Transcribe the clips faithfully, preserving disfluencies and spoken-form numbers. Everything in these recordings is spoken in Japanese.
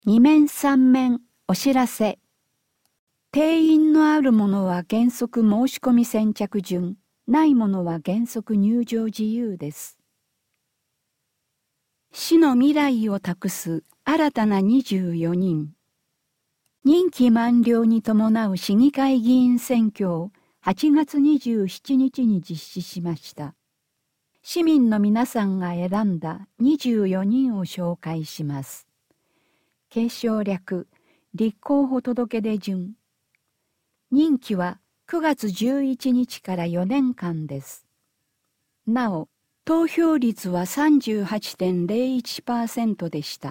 二面三面お知らせ。定員のあるものは原則申し込み先着順、ないものは原則入場自由です。市の未来を託す新たなにじゅうよにん。任期満了に伴う市議会議員選挙をはちがつにじゅうしちにちに実施しました。市民の皆さんが選んだにじゅうよにんを紹介します。継承略、立候補届出順。任期はくがつじゅういちにちからよねんかんです。なお、投票率は さんじゅうはちてんゼロいちパーセント でした。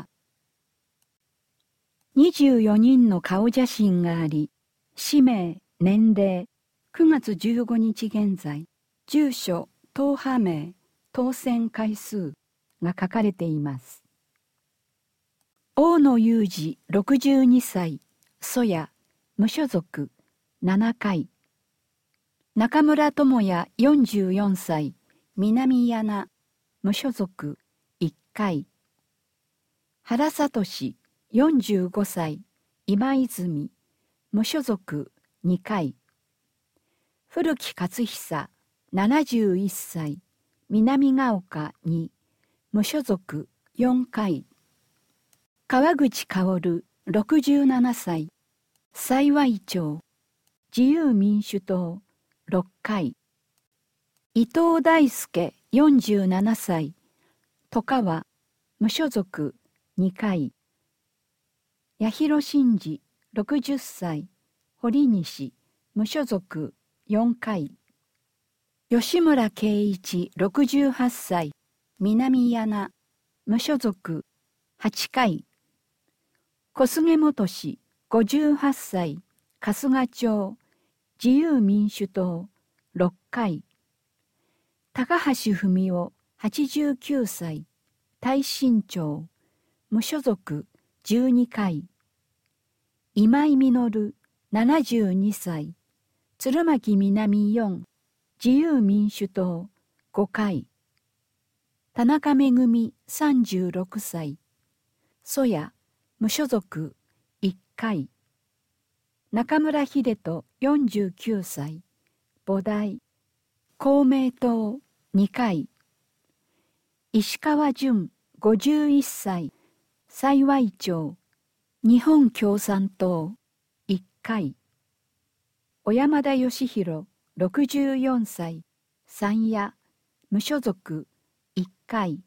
にじゅうよにんの顔写真があり、氏名、年齢、くがつじゅうごにち現在、住所、党派名、当選回数が書かれています。大野裕二ろくじゅうにさい、曽谷、無所属、ななかい。中村智也よんじゅうよんさい、南柳、無所属、いっかい。原聡よんじゅうごさい、今泉、無所属、にかい。古木克久ななじゅういっさい、南ヶ丘に、無所属、よんかい。川口薫ろくじゅうななさい、幸町、自由民主党ろっかい。伊藤大輔よんじゅうななさい、外川、無所属にかい。八尋真司ろくじゅっさい、堀西、無所属よんかい。吉村圭一ろくじゅうはっさい、南柳、無所属はちかい。小菅元氏ごじゅうはっさい、春日町、自由民主党ろっかい。高橋文夫はちじゅうきゅうさい、大新町、無所属じゅうにかい。今井実ななじゅうにさい、鶴巻南よん、自由民主党ごかい。田中恵さんじゅうろくさい、曽谷、無所属いっかい。中村秀人よんじゅうきゅうさい、菩提、公明党にかい。石川淳ごじゅういっさい、幸町、日本共産党いっかい。小山田義弘ろくじゅうよんさい、山谷、無所属いっかい。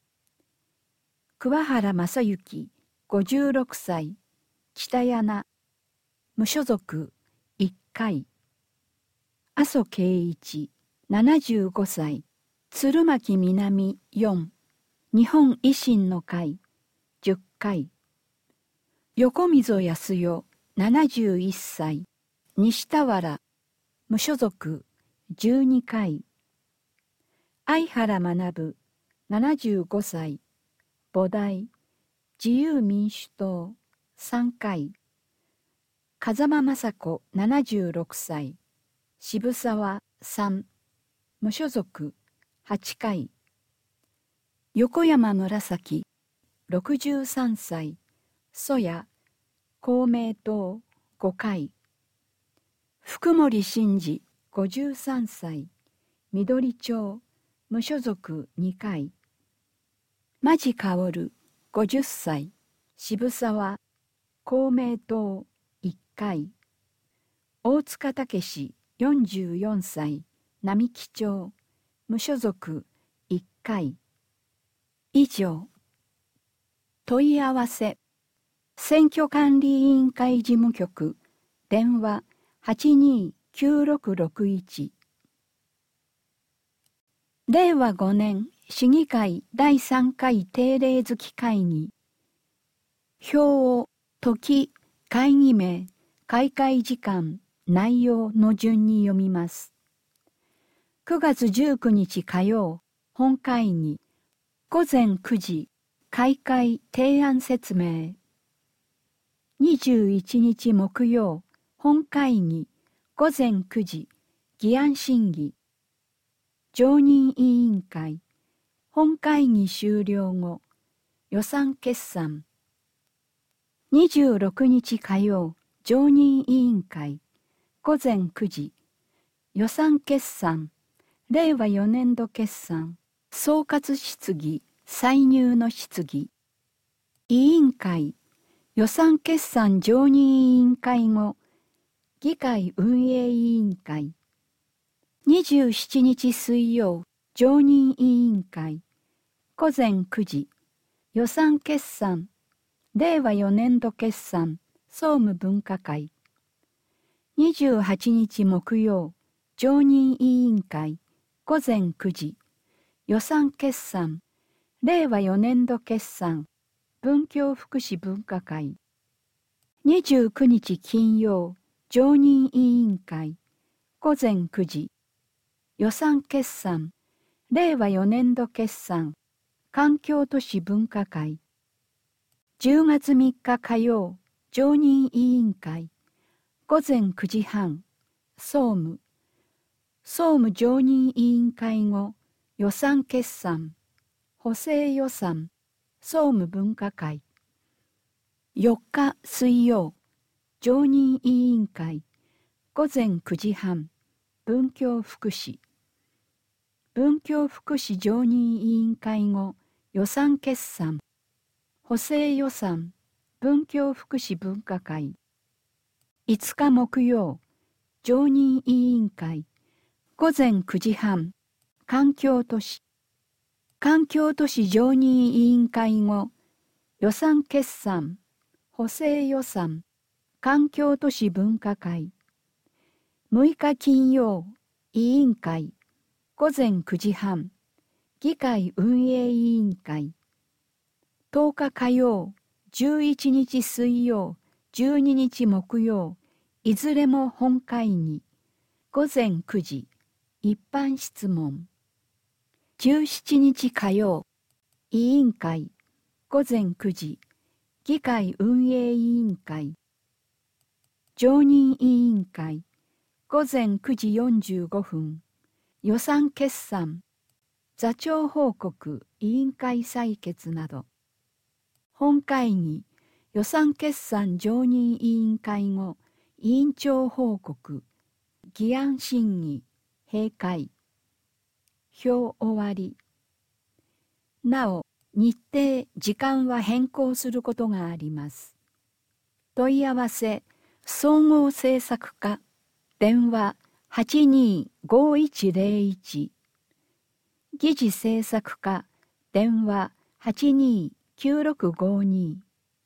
桑原正幸ごじゅうろくさい、北柳、無所属いっかい。麻生圭一ななじゅうごさい、鶴巻南よん、日本維新の会じゅっかい。横溝康代ななじゅういっさい、西田原、無所属じゅうにかい。相原学ななじゅうごさい、菩提、自由民主党さんかい。風間雅子ななじゅうろくさい、渋沢さん、無所属はちかい。横山紫ろくじゅうさんさい、曽谷、公明党ごかい。福森真司ごじゅうさんさい、緑町、無所属にかい。間地薫ごじゅっさい、渋沢、公明党いっかい。大塚武よんじゅうよんさい、並木町、無所属いっかい。以上。問い合わせ。選挙管理委員会事務局、電話はちにーきゅうろくろくいち。れいわごねん市議会だいさんかい定例月会議。票を時、会議名、開会時間、内容の順に読みます。くがつじゅうくにち火曜、本会議。ごぜんくじ、開会提案説明。にじゅういちにち木曜、本会議。ごぜんくじ、議案審議。常任委員会。本会議終了後、予算決算。 にじゅうろくにち火曜、常任委員会、ごぜんくじ、予算決算、れいわよねんど決算、総括質疑、歳入の質疑。委員会、予算決算常任委員会後、議会運営委員会。にじゅうしちにち水曜、常任委員会、ごぜんくじ、予算決算、れいわよねんど決算、総務分科会。にじゅうはちにち木曜、常任委員会、ごぜんくじ、予算決算、れいわよねんど決算、文教福祉分科会。にじゅうくにち金曜、常任委員会、ごぜんくじ、予算決算、れいわよねんど決算、環境都市分科会。じゅうがつみっか火曜、常任委員会、ごぜんくじはん、総務。総務常任委員会後、予算決算、補正予算、総務分科会。よっか水曜、常任委員会、ごぜんくじはん、文教福祉。文教福祉常任委員会後、予算決算、補正予算、文教福祉分科会。いつか木曜、常任委員会、ごぜんくじはん、環境都市。環境都市常任委員会後、予算決算、補正予算、環境都市分科会。むいか金曜、委員会、ごぜんくじはん、議会運営委員会。とおか火曜、じゅういちにち水曜、じゅうににち木曜、いずれも本会議。ごぜんくじ、一般質問。じゅうしちにち火曜、委員会、ごぜんくじ、議会運営委員会。常任委員会、ごぜんくじよんじゅうごふん、予算決算、座長報告委員会採決など。本会議、予算決算常任委員会後、委員長報告、議案審議、閉会。表終わり。なお、日程、時間は変更することがあります。問い合わせ、総合政策課、電話はちにーごいちぜろいち。議事政策課、電話はちにーきゅうろくごに。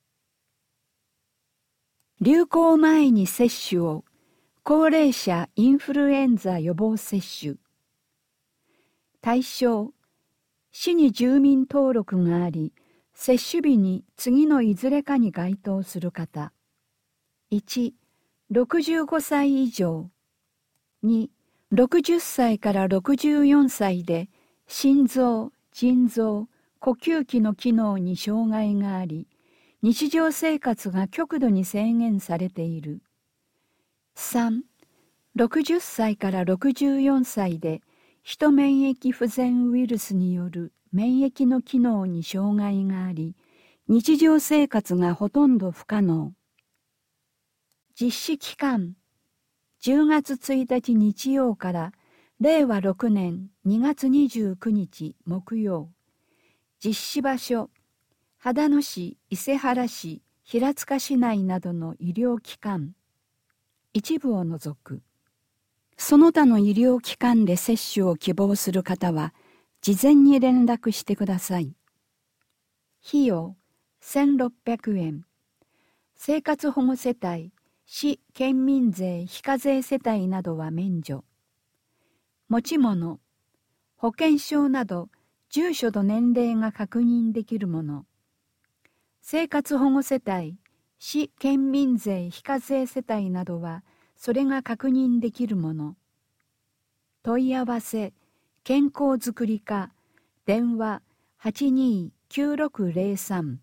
流行前に接種を、高齢者インフルエンザ予防接種。対象、市に住民登録があり、接種日に次のいずれかに該当する方。いち、ろくじゅうごさい以上。に、ろくじゅっさいからろくじゅうよんさいで心臓、腎臓、呼吸器の機能に障害があり、日常生活が極度に制限されている。さん、ろくじゅっさいからろくじゅうよんさいでヒト免疫不全ウイルスによる免疫の機能に障害があり、日常生活がほとんど不可能。実施期間、じゅうがつついたち日曜かられいわろくねんにがつにじゅうくにち木曜。実施場所、秦野市、伊勢原市、平塚市内などの医療機関、一部を除く。その他の医療機関で接種を希望する方は、事前に連絡してください。費用、せんろっぴゃくえん。生活保護世帯、市県民税非課税世帯などは免除。持ち物、保険証など住所と年齢が確認できるもの。生活保護世帯、市県民税非課税世帯などはそれが確認できるもの。問い合わせ、健康づくり課、電話はちにーきゅうろくぜろさん。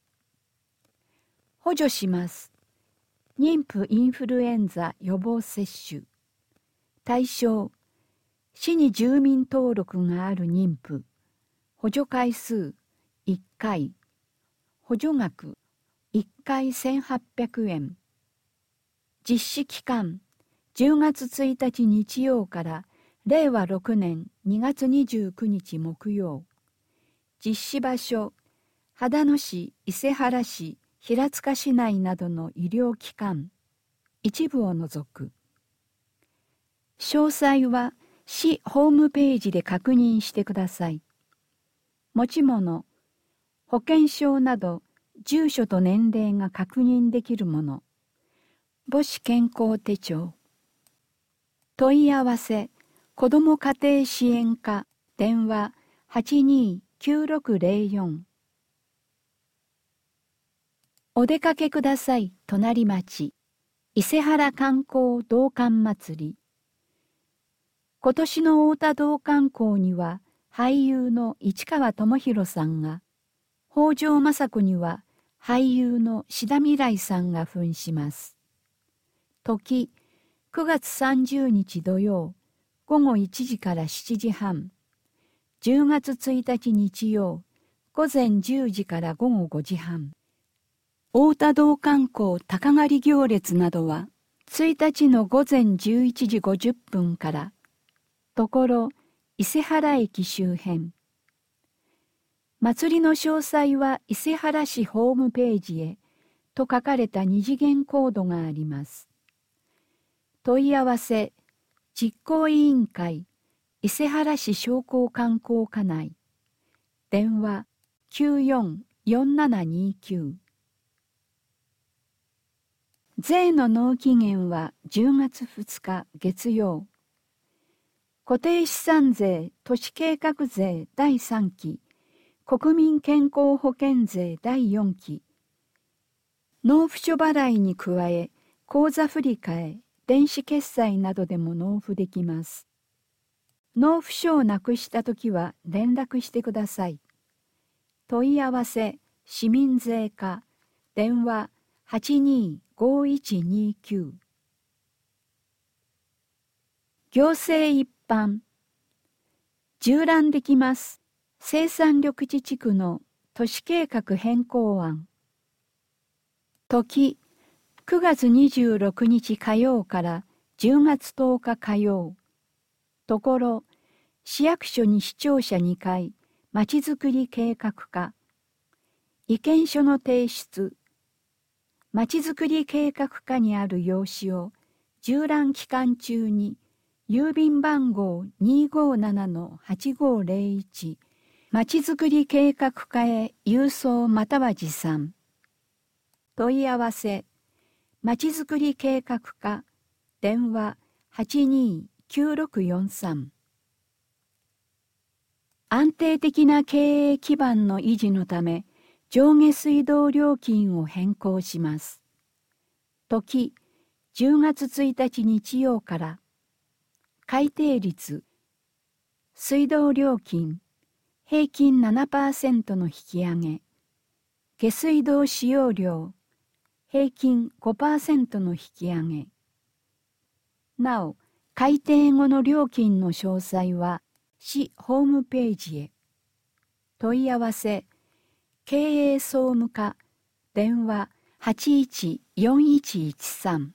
補助します。妊婦インフルエンザ予防接種。対象、市に住民登録がある妊婦。補助回数いっかい。補助額いっかい回せんはっぴゃくえん。実施期間じゅうがつついたち日曜かられいわろくねんにがつにじゅうくにち木曜。実施場所秦野市、伊勢原市、平塚市内などの医療機関一部を除く。詳細は市ホームページで確認してください。持ち物、保険証など住所と年齢が確認できるもの、母子健康手帳。問い合わせ、子ども家庭支援課、電話はちにーきゅうろくぜろよん。お出かけください、隣町、伊勢原観光同感祭り。今年の太田同観光には俳優の市川智博さんが、北条政子には俳優の志田未来さんが扮します。時、くがつさんじゅうにち土曜、ごごいちじからしちじはん。じゅうがつついたち日曜、ごぜんじゅうじからごごごじはん。太田同観光鷹狩行列などは、ついたちのごぜんじゅういちじごじゅっぷんから、ところ伊勢原駅周辺。祭りの詳細は伊勢原市ホームページへと書かれた二次元コードがあります。問い合わせ、実行委員会、伊勢原市商工観光課内。電話きゅうよんよんななにきゅう。税の納期限はじゅうがつふつか月曜。固定資産税都市計画税だいさんき、国民健康保険税だいよんき。納付書払いに加え、口座振替、電子決済などでも納付できます。納付書をなくしたときは連絡してください。問い合わせ、市民税課、電話はちにーごいちにきゅう。行政一般。縦覧できます。生産緑地地区の都市計画変更案。時、くがつにじゅうろくにち火曜からじゅうがつとおか火曜。ところ、市役所に市庁舎にかい、まちづくり計画課。意見書の提出。まちづくり計画課にある用紙を縦覧期間中に郵便番号 にーごーななのはちごーぜろいち まちづくり計画課へ郵送または持参。問い合わせ、まちづくり計画課、電話はちにーきゅうろくよんさん。安定的な経営基盤の維持のため、上下水道料金を変更します。時、じゅうがつついたち日曜から、改定率、水道料金、平均 ななパーセント の引き上げ、下水道使用量、平均 ごパーセント の引き上げ。なお、改定後の料金の詳細は、市ホームページへ。問い合わせ、経営総務課、電話はちいちよんいちいちさん。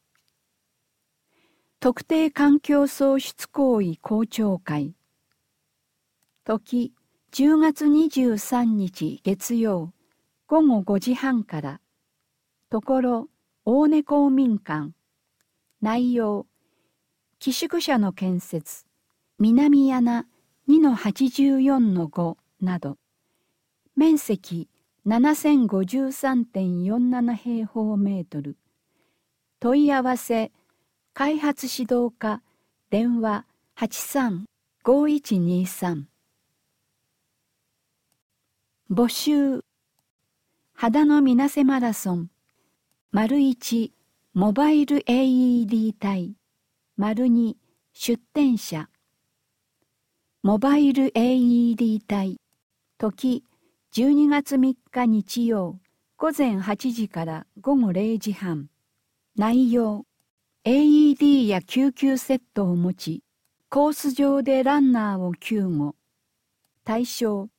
特定環境創出行為公聴会。時、じゅうがつにじゅうさんにち月曜、ごごごじはんから。ところ、大根公民館。内容、寄宿舎の建設、南穴 にのはちじゅうよんのご など。面積 ななせんごじゅうさんてんよんなな 平方メートル。問い合わせ、開発指導課、電話はちさんごいちにさん。募集、秦野みなせマラソン、丸いち、モバイル エーイーディー 隊、丸に、出展者。モバイル エーイーディー 隊、時、じゅうにがつみっか日曜、ごぜんはちじからごごれいじはん。内容、エーイーディー や救急セットを持ち、コース上でランナーを救護。対象、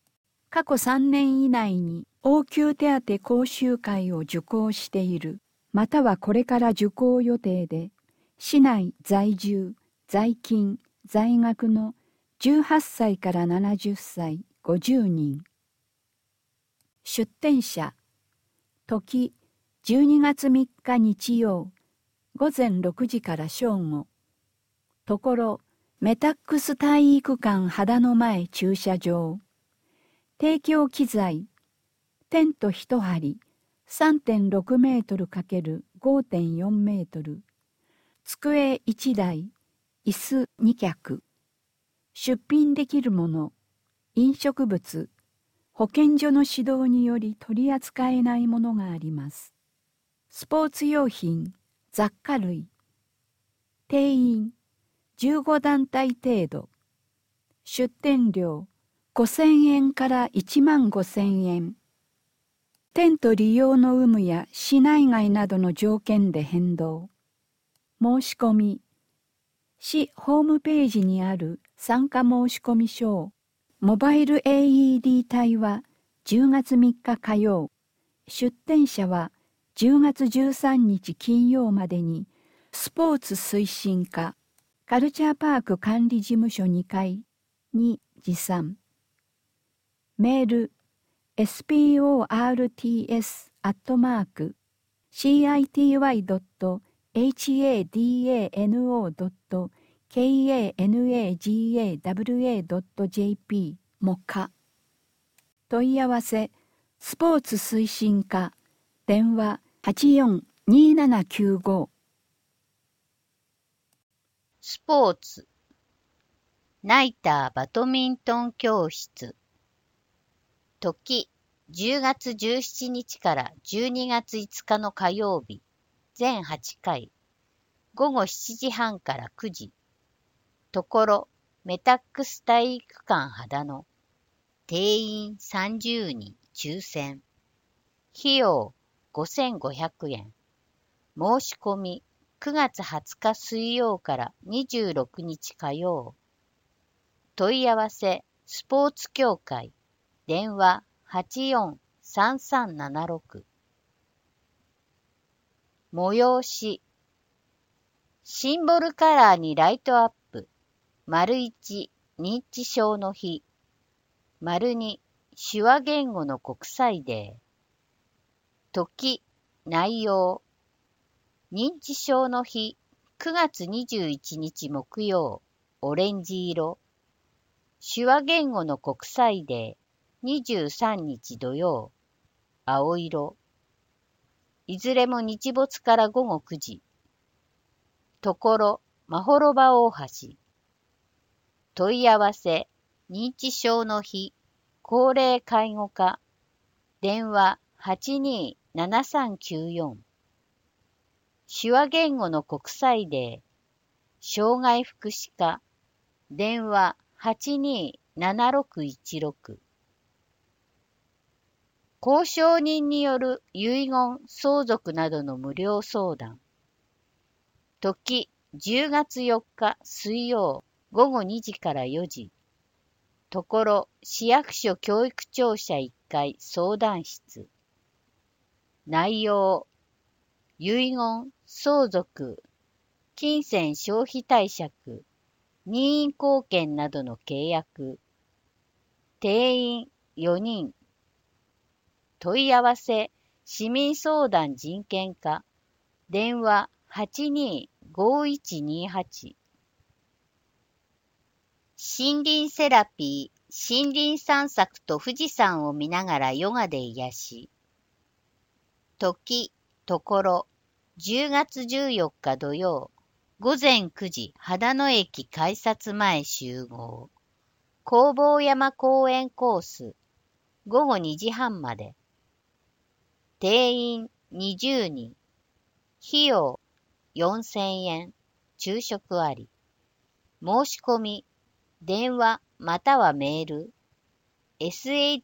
過去さんねん以内に応急手当講習会を受講している、またはこれから受講予定で、市内在住、在勤、在学のじゅうはっさいからななじゅっさいごじゅうにん。出展者、時じゅうにがつみっか日曜、午前ろくじから正午。ところ、メタックス体育館秦の前駐車場。提供機材、テント一張 さんてんろくメートル×ごてんよんメートル。机いちだい、椅子に脚。出品できるもの、飲食物、保健所の指導により取り扱えないものがあります。スポーツ用品、雑貨類。定員、じゅうごだんたい程度。出店料、ごせんえんからいちまんごせんえん。テント利用の有無や市内外などの条件で変動。申し込み、市ホームページにある参加申込書を、モバイル エーイーディー 帯はじゅうがつみっか火曜、出展者はじゅうがつじゅうさんにち金曜までに、スポーツ推進課、カルチャーパーク管理事務所にかいに持参。メール、エスピーオーアールティーエス アットマーク シーアイティーワイ ドット エイチエーディーエーエヌオー ドット ケーエーエヌエージーエーダブリューエー ドット ジェーピー もか。問い合わせ、スポーツ推進課、電話はちよんにーななきゅうご。 スポーツ、ナイターバドミントン教室。時、じゅうがつじゅうしちにちからじゅうにがついつかの火曜日、全はちかい、ごごしちじはんからくじ。ところ、メタックス体育館秦野。定員さんじゅうにん、抽選。費用ごせんごひゃくえん。申し込みくがつはつか水曜からにじゅうろくにち火曜。問い合わせ、スポーツ協会。電話はちよんさんさんななろく。催し。シンボルカラーにライトアップ。丸いち、認知症の日。丸に、手話言語の国際デー。時、内容。認知症の日、くがつにじゅういちにち木曜、オレンジ色。手話言語の国際デー、にじゅうさんにち土曜、青色。いずれも日没からごごくじ。ところ、まほろば大橋。問い合わせ、認知症の日、高齢介護課。電話はちにーななさんきゅうよん。手話言語の国際デー、障害福祉課。電話はちにーななろくいちろく。交渉人による遺言、相続などの無料相談。時、じゅうがつよっか水曜、ごごにじからよじ。ところ、市役所教育庁舎いっかい相談室。内容、遺言、相続、金銭消費貸借、任意貢献などの契約。定員よにん。問い合わせ、市民相談人権課。電話はちにーごいちにはち。森林セラピー、森林散策と富士山を見ながらヨガで癒し。時、ところ、じゅうがつじゅうよっか土曜、ごぜんくじ秦野駅改札前集合。弘法山公園コース、ごごにじはんまで。定員にじゅうにん。費用よんせんえん。昼食あり。申し込み、電話またはメール。シンリン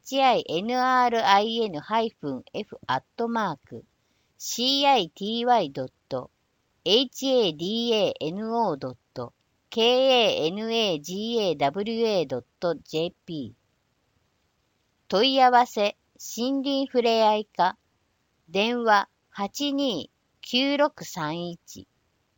エフ アットマーク シーアイティーワイ ドット エイチエーディーエーエヌオー ドット ケーエーエヌエージーエーダブリューエー ドット ジェーピー問い合わせ森林ふれあい課電話 はちにーきゅうろくさんいち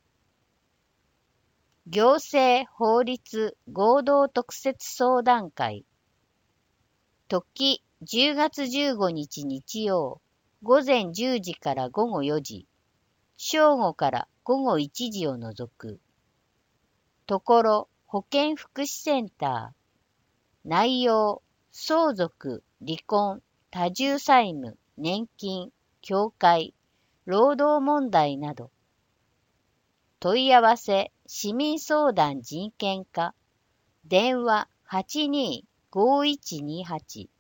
行政法律合同特設相談会時じゅうがつじゅうごにち日曜午前じゅうじから午後よじ正午から午後いちじを除くところ保健福祉センター内容相続離婚多重債務年金教会労働問題など問い合わせ市民相談人権課電話 はちにーごいちにはち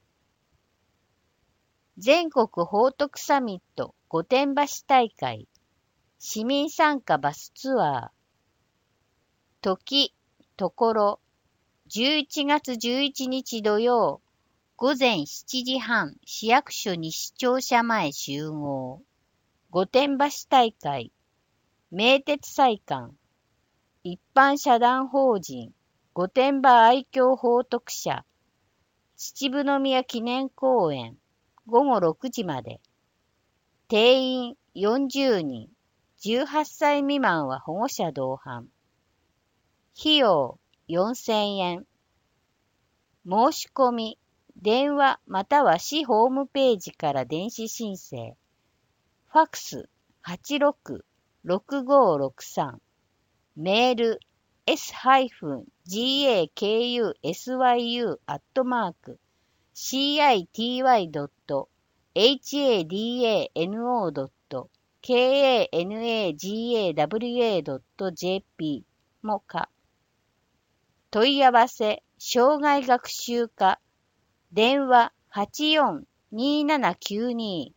全国宝徳サミット御殿場市大会市民参加バスツアー時ところじゅういちがつじゅういちにち土曜午前しちじはん市役所西庁舎前集合御殿場市大会名鉄祭館一般社団法人御殿場愛嬌宝徳社秩父宮記念公園午後ろくじまで定員よんじゅうにんじゅうはっさい未満は保護者同伴費用よんせんえん申し込み電話または市ホームページから電子申請ファックス はちろくろくごろくさん メール エスガーケーユーエスワイユー アットマーク シーアイティーワイ ドット エイチエーディーエーエヌオー ドット ケーエーエヌエージーエーダブリューエー ドット ジェーピー もか問い合わせ障害学習課電話 はちよんにーななきゅうに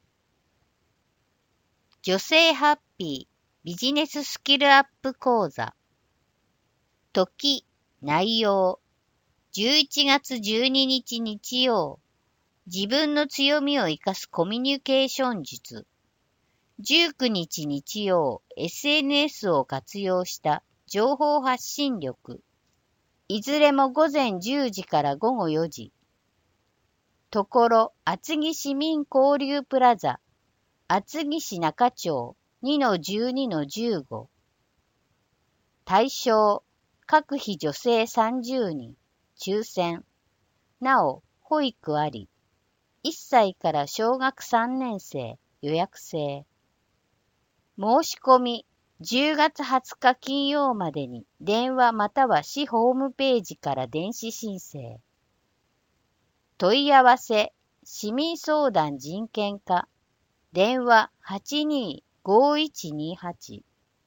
女性ハッピービジネススキルアップ講座時内容じゅういちがつじゅうににち日曜自分の強みを生かすコミュニケーション術じゅうくにち日曜 エスエヌエス を活用した情報発信力いずれも午前じゅうじから午後よじところ厚木市民交流プラザ厚木市中町 にのじゅうにのじゅうご 対象各費女性さんじゅうにん抽選なお保育ありいっさいから小学さんねん生予約制申し込みじゅうがつはつか金曜までに電話または市ホームページから電子申請問い合わせ市民相談人権課電話 はちにーごいちにはち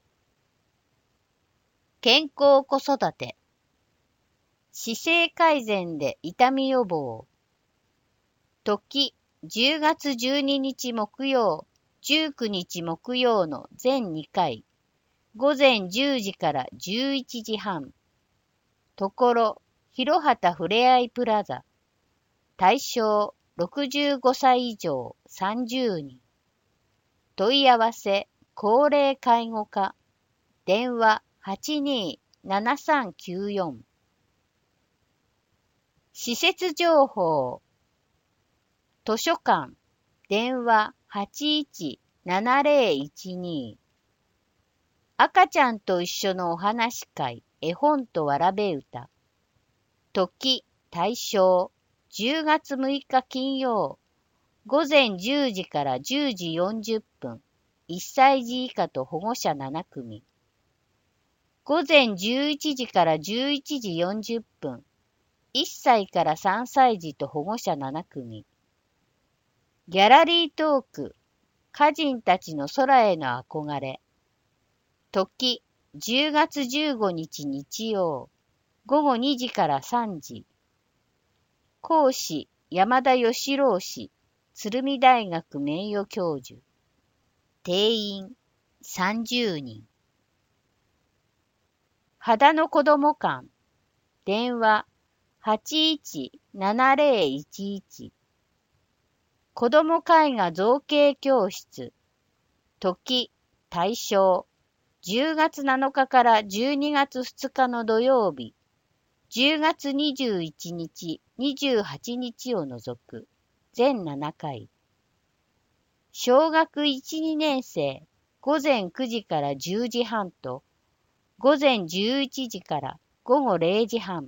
健康子育て姿勢改善で痛み予防時じゅうがつじゅうににち木曜じゅうくにち木曜の全にかい午前じゅうじからじゅういちじはんところ広畑ふれあいプラザ対象ろくじゅうごさい以上さんじゅうにん問い合わせ高齢介護課電話 はちにーななさんきゅうよん 施設情報図書館電話 はちいちななぜろいちに 赤ちゃんと一緒のお話会絵本とわらべ歌時対象じゅうがつむいか金曜午前じゅうじからじゅうじよんじゅっぷんいっさいじ以下と保護者ななくみ午前じゅういちじからじゅういちじよんじゅっぷんいっさいからさんさい児と保護者ななくみギャラリートーク歌人たちの空への憧れ時じゅうがつじゅうごにち日曜午後にじからさんじ講師山田義郎氏鶴見大学名誉教授定員さんじゅうにん肌の子ども館電話 はちいちななぜろいちいち 子ども絵画造形教室時対象じゅうがつなのかからじゅうにがつふつかの土曜日じゅうがつにじゅういちにちにじゅうはちにちを除く全ななかい。小学いち、にねん生午前くじからじゅうじはんと午前じゅういちじから午後れいじはん。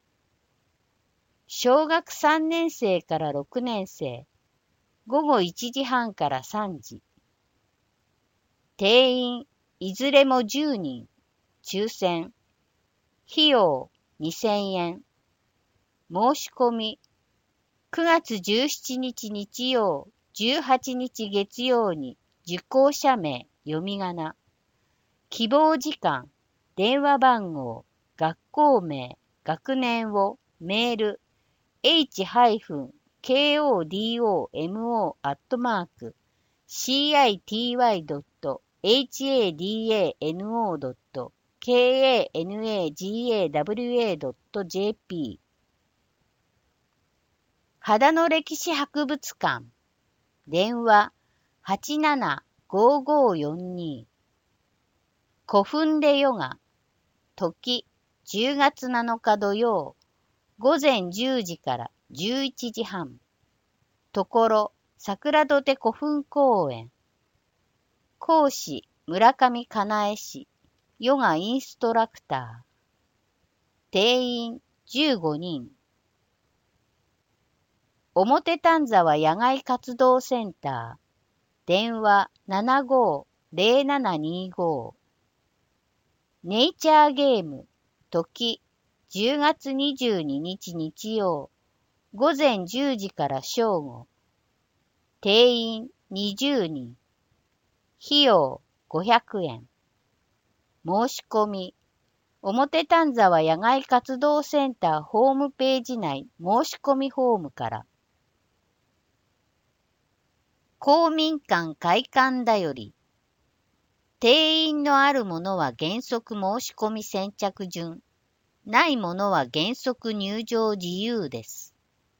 小学さんねん生からろくねん生午後いちじはんからさんじ。定員いずれもじゅうにん。抽選。費用にせんえん。申し込みくがつじゅうしちにち日曜、じゅうはちにち月曜に受講者名、読み仮名。希望時間、電話番号、学校名、学年をメール エイチケーオーディーオーエムオー アットマーク シーアイティーワイドットエイチエーディーエーエヌオードットケーエーエヌエージーエーダブリューエードットジェーピー 秦野歴史博物館電話 はちななごーごーよんに。古墳でヨガ時じゅうがつなのか土曜午前じゅうじからじゅういちじはん。ところ桜土手古墳公園。講師村上かなえ氏ヨガインストラクター。定員じゅうごにん。表丹沢野外活動センター電話 ななごーぜろななにご。ネイチャーゲーム時じゅうがつにじゅうににち日曜午前じゅうじから正午。定員にじゅうにん。費用ごひゃくえん。申し込み表丹沢野外活動センターホームページ内申し込みフォームから。公民館開館だより。定員のあるものは原則申し込み先着順。ないものは原則入場自由です。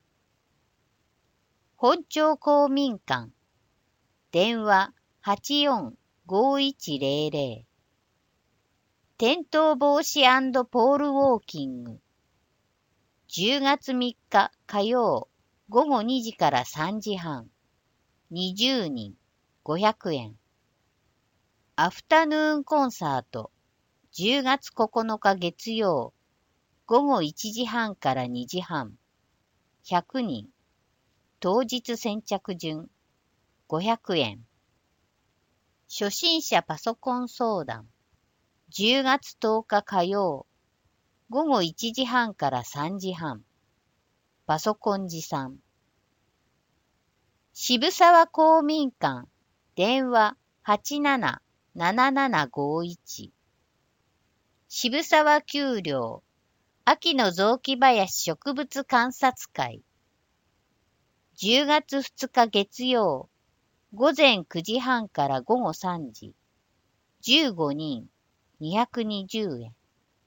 本町公民館。電話 はちよんごーいちぜろぜろ。転倒防止&ポールウォーキング。じゅうがつみっか火曜午後にじからさんじはん。にじゅうにんごひゃくえん。アフタヌーンコンサート。じゅうがつここのか月曜午後いちじはんからにじはん。ひゃくにん。当日先着順。ごひゃくえん。初心者パソコン相談。じゅうがつとおか火曜午後いちじはんからさんじはん。パソコン持参。渋沢公民館。電話 はちななななななごーいち。渋沢丘陵。秋の雑木林植物観察会。じゅうがつふつか月曜午前くじはんから午後さんじ。じゅうごにんにひゃくにじゅうえん。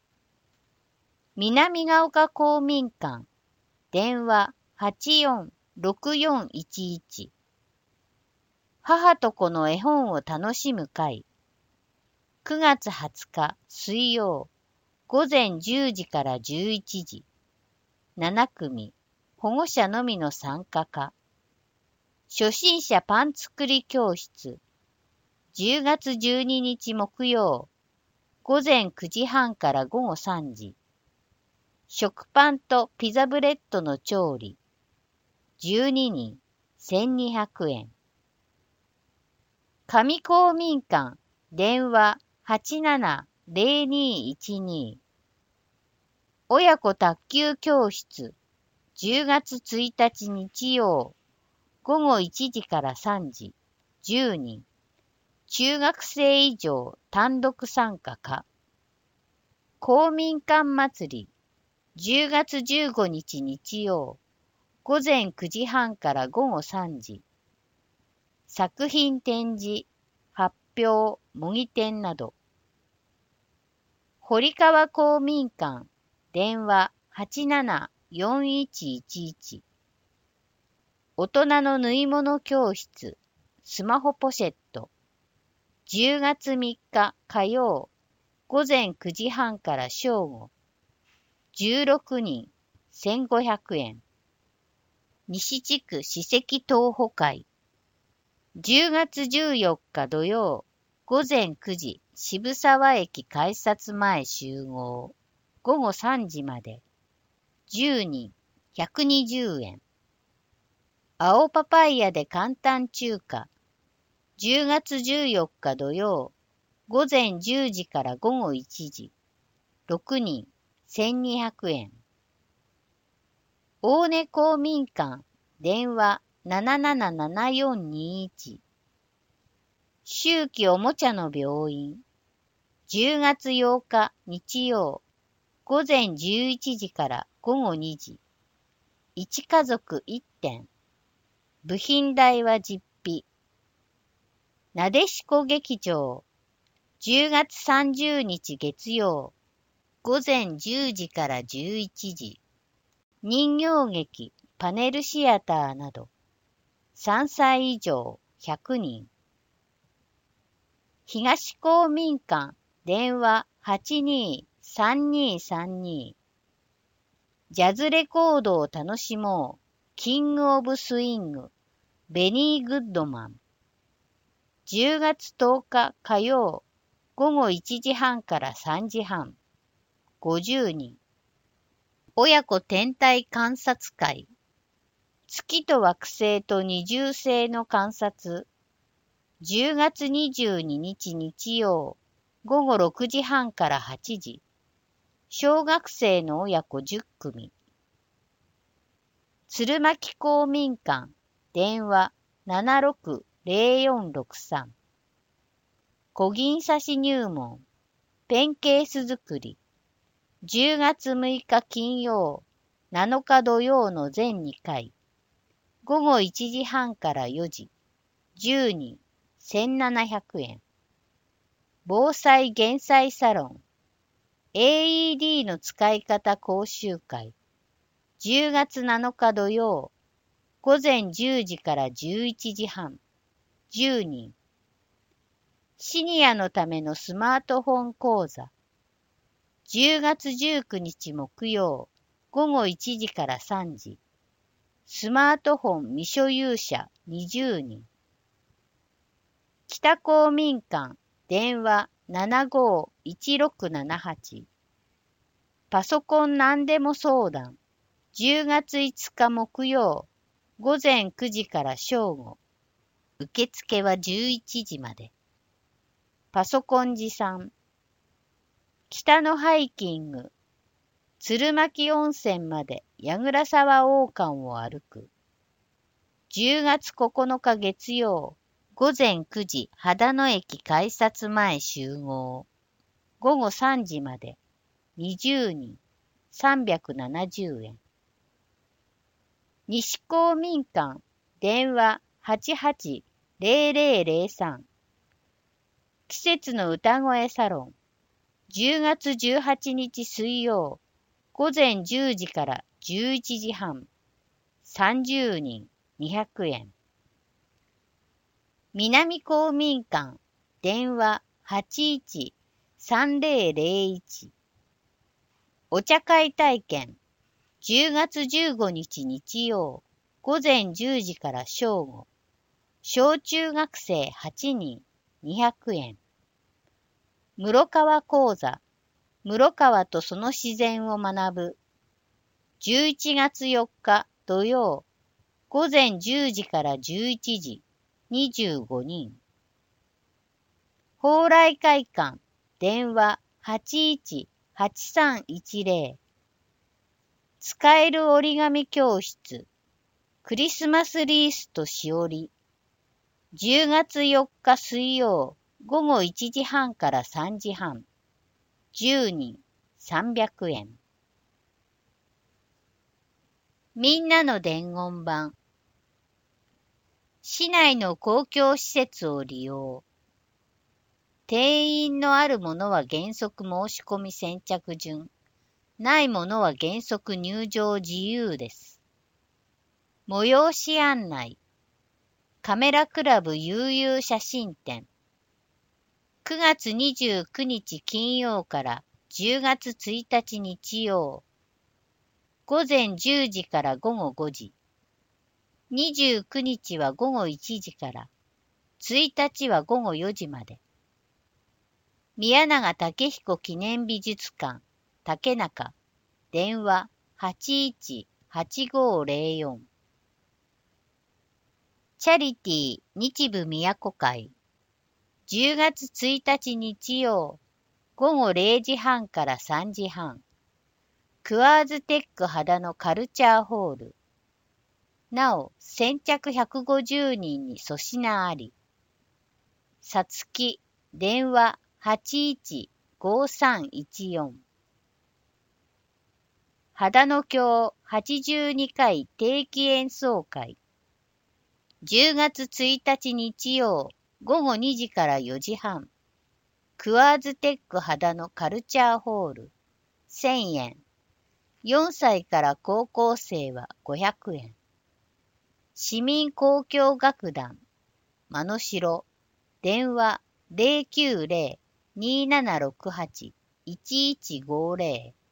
南ヶ丘公民館。電話 はちよんろくよんいちいち。母と子の絵本を楽しむ会。くがつはつか水曜午前じゅうじからじゅういちじ。ななくみ。保護者のみの参加か。初心者パン作り教室。じゅうがつじゅうににち木曜午前くじはんから午後さんじ。食パンとピザブレッドの調理。じゅうににんせんにひゃくえん。上公民館。電話 はちななぜろにいちに。親子卓球教室。じゅうがつついたち日曜午後いちじからさんじ。じゅうにん。中学生以上単独参加か。公民館祭り。じゅうがつじゅうごにち日曜午前くじはんから午後さんじ。作品展示、発表、模擬店など。堀川公民館。電話 はちななよんいちいちいち。大人の縫い物教室。スマホポシェット。じゅうがつみっか火曜午前くじはんから正午。じゅうろくにんせんごひゃくえん。 西地区史跡東保会。じゅうがつじゅうよっか土曜、午前くじ、渋沢駅改札前集合。ごごさんじまで。じゅうにん、ひゃくにじゅうえん。青パパイヤで簡単中華。じゅうがつじゅうよっか土曜、午前じゅうじからごごいちじ。ろくにん、せんにひゃくえん。大根公民館、電話ななななななよんにいち。秋季おもちゃの病院。じゅうがつようか日曜、午前じゅういちじからごごにじ。一家族いってん。部品代は実費。なでしこ劇場。じゅうがつさんじゅうにち月曜、午前じゅうじからじゅういちじ。人形劇、パネルシアターなど。さんさい以上ひゃくにん。東公民館、電話はちにーさんにーさんに。ジャズレコードを楽しもう。キングオブスイング、ベニー・グッドマン。じゅうがつとおか火曜、ごごいちじはんからさんじはん。ごじゅうにん。親子天体観察会。月と惑星と二重星の観察。じゅうがつにじゅうににち日曜、ごごろくじはんからはちじ。小学生の親子じゅっくみ。鶴巻公民館、電話ななろくぜろよんろくさん。小銀刺し入門、ペンケース作り。じゅうがつむいか金曜、なのか土曜の全にかい。ごごいちじはんからよじ。じゅうにん、せんななひゃくえん。防災減災サロン。エーイーディー の使い方講習会。じゅうがつなのか土曜、午前じゅうじからじゅういちじはん。じゅうにん。シニアのためのスマートフォン講座。じゅうがつじゅうくにち木曜、ごごいちじからさんじ。スマートフォン未所有者にじゅうにん。北公民館、電話ななごいちろくななはち。パソコンなんでも相談。じゅうがついつか木曜、午前くじから正午。受付はじゅういちじまで。パソコン持参。北のハイキング。鶴巻温泉まで矢倉沢王冠を歩く。じゅうがつここのか月曜、午前くじ秦野駅改札前集合。ごごさんじまで。にじゅうにん、さんびゃくななじゅうえん。西公民館、電話はちはちぜろぜろぜろさん。季節の歌声サロン。じゅうがつじゅうはちにち水曜、午前じゅうじからじゅういちじはん。さんじゅうにん、にひゃくえん。南公民館、電話はちいちさんぜろぜろいち。お茶会体験。じゅうがつじゅうごにち日曜、午前じゅうじから正午。小中学生はちにん、にひゃくえん。室川講座。室川とその自然を学ぶ。じゅういちがつよっか土曜、午前じゅうじからじゅういちじ。にじゅうごにん。蓬莱会館、電話はちいちはちさんいちぜろ。使える折り紙教室。クリスマスリースとしおり。じゅうがつよっか水曜、ごごいちじはんからさんじはん。じゅうにん、さんびゃくえん。みんなの伝言板。市内の公共施設を利用。定員のあるものは原則申し込み先着順。ないものは原則入場自由です。催し案内。カメラクラブ悠々写真展。くがつにじゅうくにち金曜からじゅうがつついたち日曜。午前じゅうじからごごごじ。 にじゅうくにちはごごいちじから、ついたちはごごよじまで。宮永武彦記念美術館、竹中、電話はちいちはちごーぜろよん。チャリティー日舞都会、じゅうがつついたち日曜、ごごれいじはんからさんじはん、クワーズテック秦野カルチャーホール。なお、先着ひゃくごじゅうにんに粗品あり。さつき、電話はちいちごーさんいちよん。秦野峡はちじゅうにかい定期演奏会。じゅうがつついたち日曜、ごごにじからよじはん。クワーズテック秦野カルチャーホール。せんえん。よんさいから高校生はごひゃくえん。市民交響楽団。真野城。電話ゼロきゅうゼロ にーななろくはち いちいちごーゼロ。